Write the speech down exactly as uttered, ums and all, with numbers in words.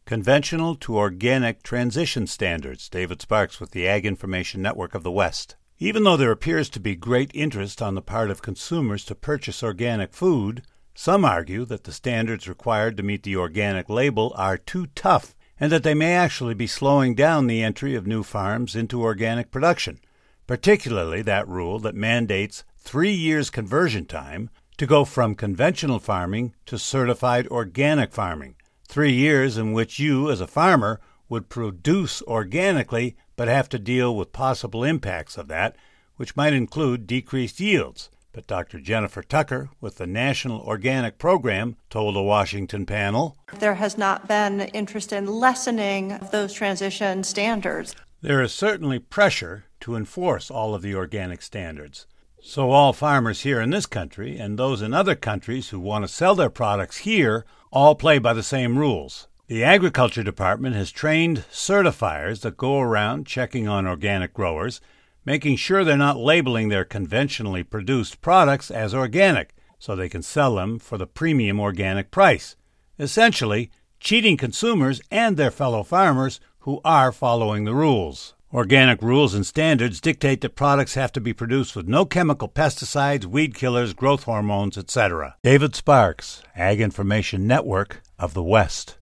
Conventional to Organic Transition Standards. David Sparks with the Ag Information Network of the West. Even though there appears to be great interest on the part of consumers to purchase organic food, some argue that the standards required to meet the organic label are too tough and that they may actually be slowing down the entry of new farms into organic production, particularly that rule that mandates three years conversion time to go from conventional farming to certified organic farming, three years in which you, as a farmer, would produce organically but have to deal with possible impacts of that, which might include decreased yields. But Doctor Jennifer Tucker with the National Organic Program told a Washington panel, "There has not been interest in lessening those transition standards. There is certainly pressure to enforce all of the organic standards. So all farmers here in this country and those in other countries who want to sell their products here all play by the same rules. The Agriculture Department has trained certifiers that go around checking on organic growers, making sure they're not labeling their conventionally produced products as organic so they can sell them for the premium organic price, essentially cheating consumers and their fellow farmers who are following the rules. Organic rules and standards dictate that products have to be produced with no chemical pesticides, weed killers, growth hormones, et cetera. David Sparks, Ag Information Network of the West.